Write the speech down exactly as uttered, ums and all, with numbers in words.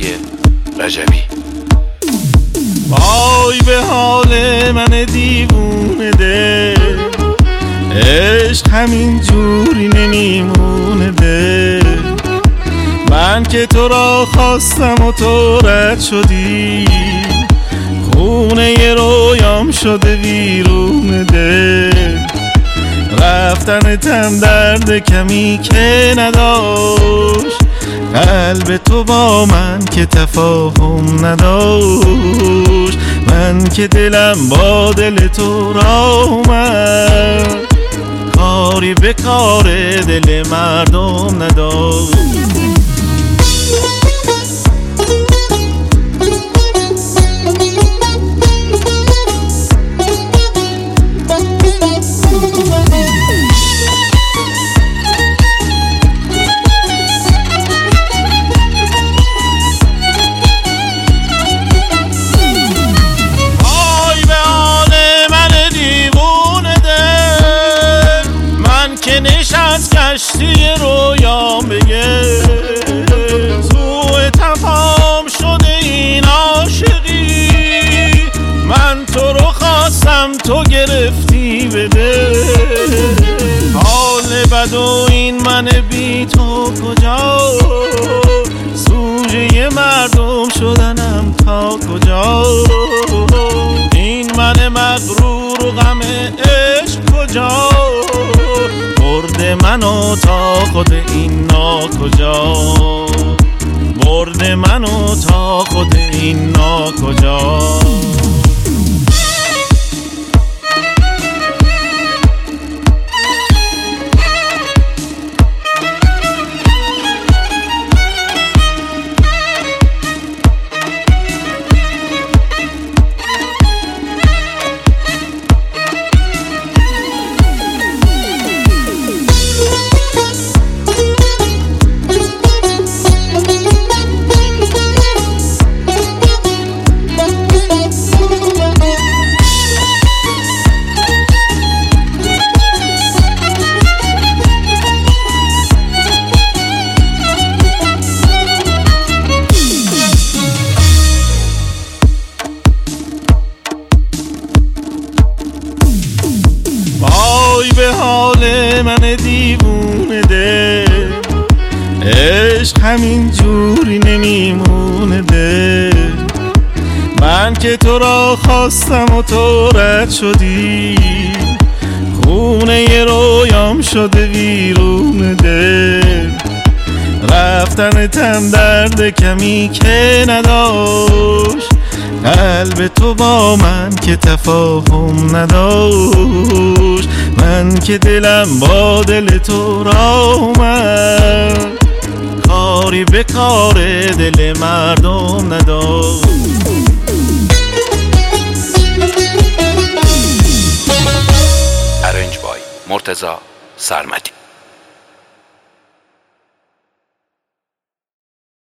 رجبی. وای به حال من دیوونه ده، عشق همین جوری نمیمونه ده. من که تو را خواستم و تو رد شدی، خونه ی رویام شده ویرونه ده. رفتنتم درد کمی که نداشت، قلب تو با من که تفاهم نداشت. من که دلم با دل تو را اومد، کاری به کار دل مردم نداشت. از کشتی رویام بگه سوء تفاهم شده این عاشقی. من تو رو خواستم تو گرفتی بده، حال بد و این من بی تو کجا، سوژه مردم شدنم تا کجا. این من مغرور و غم عشق کجا، برده منو تا خود این نا کجا، برده منو تا خود این نا کجا. وای به حال من دیوونه ده، عشق همین جوری نمیمونه ده. من که تو را خواستم و تو رد شدی، خونه ی رویام شده ویرونه ده. رفتنتم درد کمی که نداشت، قلب تو با من که تفاهم نداشت. من که دلم با دل تو را اومد، کاری به کار دل مردم نداشت. ارنج بای مرتضی سرمدی.